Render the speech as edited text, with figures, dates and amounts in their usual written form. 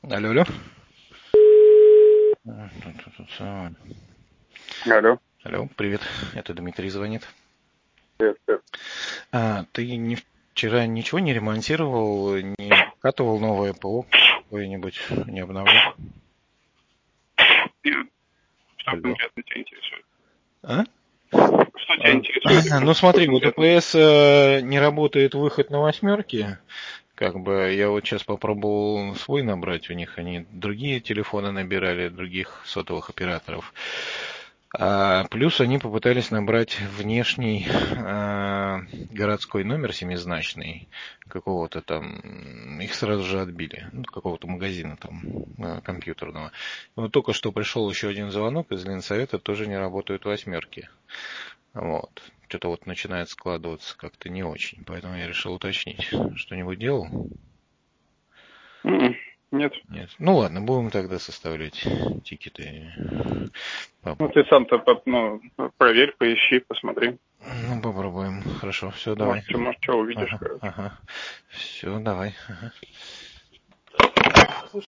Алло, алло. Алло, Алло, привет. Это Дмитрий звонит. привет, привет. Ты вчера ничего не ремонтировал, не вкатывал новое ПО какое-нибудь, не обновлял? Что Алло. конкретно тебя интересует? А? Что тебя интересует? Ну Что смотри, у конкретно? ДПС не работает выход на восьмерки. Как бы я вот сейчас попробовал свой набрать, у них они другие телефоны набирали, других сотовых операторов. Плюс они попытались набрать внешний городской номер семизначный какого-то там, их сразу же отбили, ну, какого-то магазина там компьютерного. Вот только что пришел еще один звонок из Ленсовета, тоже не работают восьмерки. Вот. Что-то вот начинает складываться как-то не очень, поэтому я решил уточнить. Что-нибудь делал? Нет. Нет. Ну ладно, будем тогда составлять тикеты. Ну, ты сам-то проверь, поищи, посмотри. Ну, попробуем. Хорошо, все, давай. Может, что увидишь, Ага, короче. ага. Все, давай. Ага.